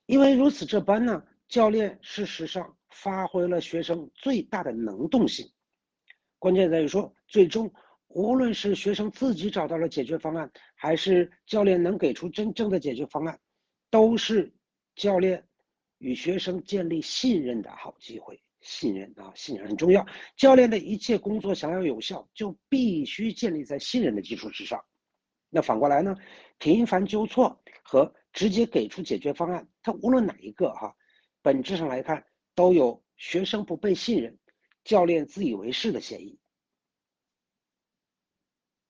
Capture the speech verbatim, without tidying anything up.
因为如此这般呢，教练事实上发挥了学生最大的能动性。关键在于说，最终无论是学生自己找到了解决方案，还是教练能给出真正的解决方案，都是教练与学生建立信任的好机会。信任啊，信任很重要。教练的一切工作想要有效，就必须建立在信任的基础之上。那反过来呢，频繁纠错和直接给出解决方案，它无论哪一个哈，本质上来看都有学生不被信任、教练自以为是的嫌疑。